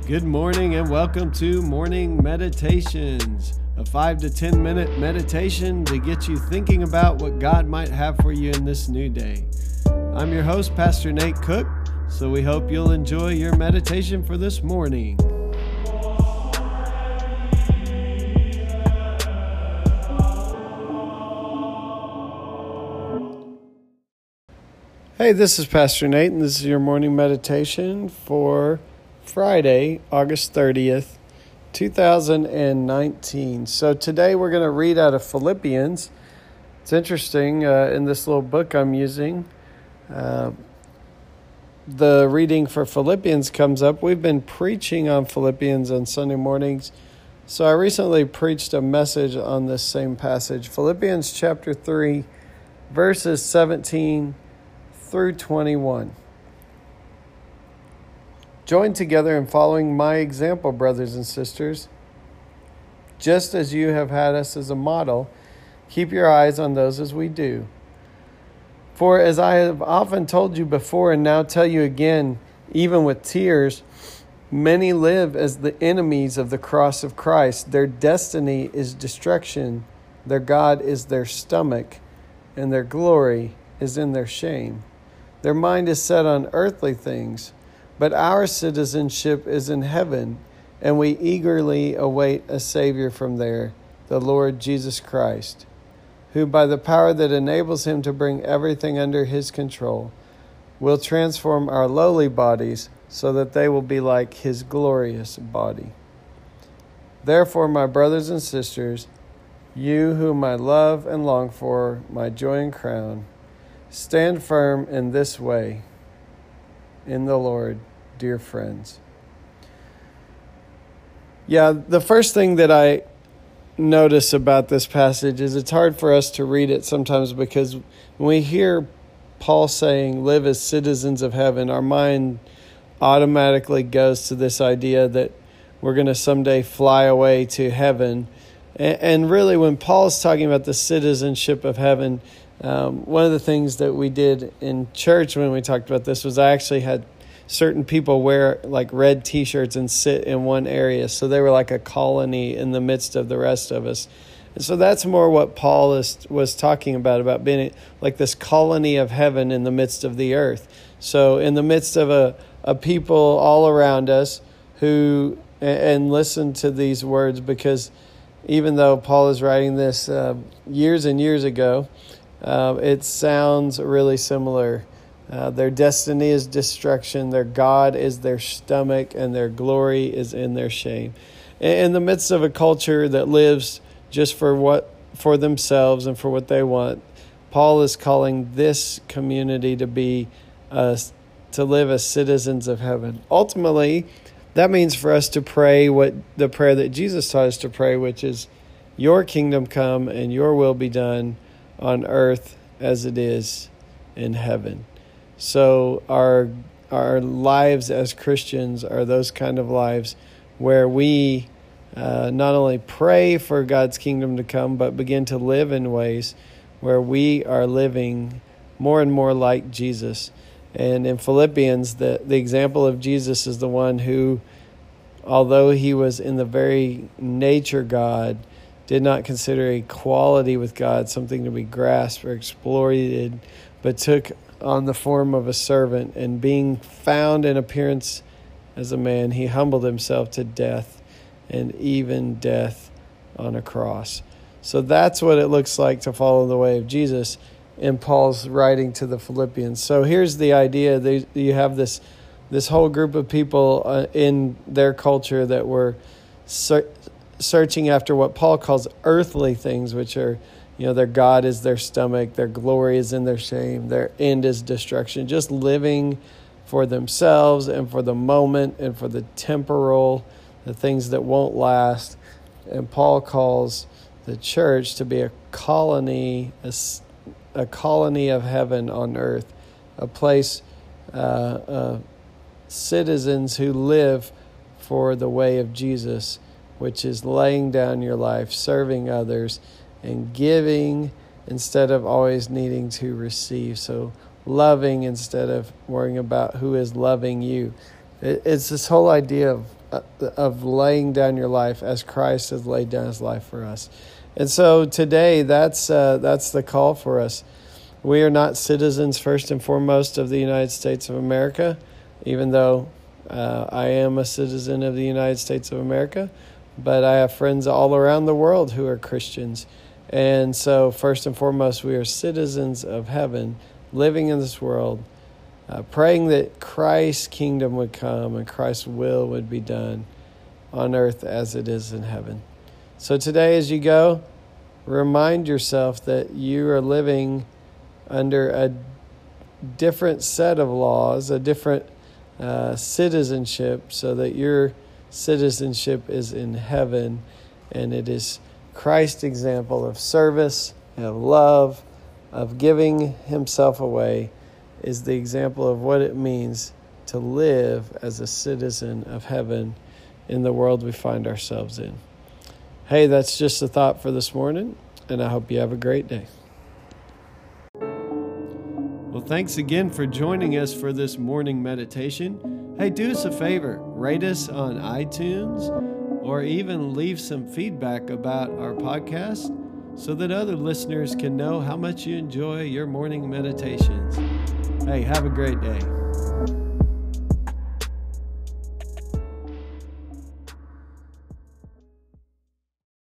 Good morning and welcome to Morning Meditations, a 5 to 10 minute meditation to get you thinking about what God might have for you in this new day. I'm your host, Pastor Nate Cook, so we hope you'll enjoy your meditation for this morning. Hey, this is Pastor Nate, and this is your morning meditation for Friday, August 30th, 2019. So today we're going to read out of Philippians. It's interesting, in this little book I'm using, the reading for Philippians comes up. We've been preaching on Philippians on Sunday mornings, so I recently preached a message on this same passage. Philippians chapter 3, verses 17 through 21. Join together in following my example, brothers and sisters. Just as you have had us as a model, keep your eyes on those as we do. For as I have often told you before and now tell you again, even with tears, many live as the enemies of the cross of Christ. Their destiny is destruction, their God is their stomach, and their glory is in their shame. Their mind is set on earthly things, but our citizenship is in heaven, and we eagerly await a Savior from there, the Lord Jesus Christ, who by the power that enables him to bring everything under his control, will transform our lowly bodies so that they will be like his glorious body. Therefore, my brothers and sisters, you whom I love and long for, my joy and crown, stand firm in this way, in the Lord, dear friends. Yeah, the first thing that I notice about this passage is it's hard for us to read it sometimes because when we hear Paul saying, live as citizens of heaven, our mind automatically goes to this idea that we're going to someday fly away to heaven. And really, when Paul's talking about the citizenship of heaven, one of the things that we did in church when we talked about this was I actually had certain people wear like red t-shirts and sit in one area. So they were like a colony in the midst of the rest of us. And so that's more what Paul was talking about being like this colony of heaven in the midst of the earth. So in the midst of a people all around us who, and listen to these words, because even though Paul is writing this years and years ago, it sounds really similar. Their destiny is destruction, their God is their stomach, and their glory is in their shame. In the midst of a culture that lives just for themselves and for what they want, Paul is calling this community to live as citizens of heaven. Ultimately, that means for us to pray what the prayer that Jesus taught us to pray, which is, your kingdom come and your will be done on earth as it is in heaven. So our lives as Christians are those kind of lives where we not only pray for God's kingdom to come, but begin to live in ways where we are living more and more like Jesus. And in Philippians, the example of Jesus is the one who, although he was in the very nature God, did not consider equality with God something to be grasped or exploited, but took on the form of a servant, and being found in appearance as a man, he humbled himself to death, and even death on a cross. So that's what it looks like to follow the way of Jesus in Paul's writing to the Philippians. So here's the idea. You have this whole group of people in their culture that were searching after what Paul calls earthly things, which are, their God is their stomach, their glory is in their shame, their end is destruction, just living for themselves and for the moment and for the temporal, the things that won't last. And Paul calls the church to be a colony of heaven on earth, a place, citizens who live for the way of Jesus, which is laying down your life, serving others, and giving instead of always needing to receive. So loving instead of worrying about who is loving you. It's this whole idea of laying down your life as Christ has laid down his life for us. And so today, that's the call for us. We are not citizens, first and foremost, of the United States of America, even though I am a citizen of the United States of America, but I have friends all around the world who are Christians. And so first and foremost, we are citizens of heaven, living in this world, praying that Christ's kingdom would come and Christ's will would be done on earth as it is in heaven. So today as you go, remind yourself that you are living under a different set of laws, a different citizenship, so that your citizenship is in heaven, and it is Christ's example of service, of love, of giving himself away, is the example of what it means to live as a citizen of heaven in the world we find ourselves in. Hey, that's just a thought for this morning, and I hope you have a great day. Well, thanks again for joining us for this morning meditation. Hey, do us a favor, rate us on iTunes, or even leave some feedback about our podcast so that other listeners can know how much you enjoy your morning meditations. Hey, have a great day.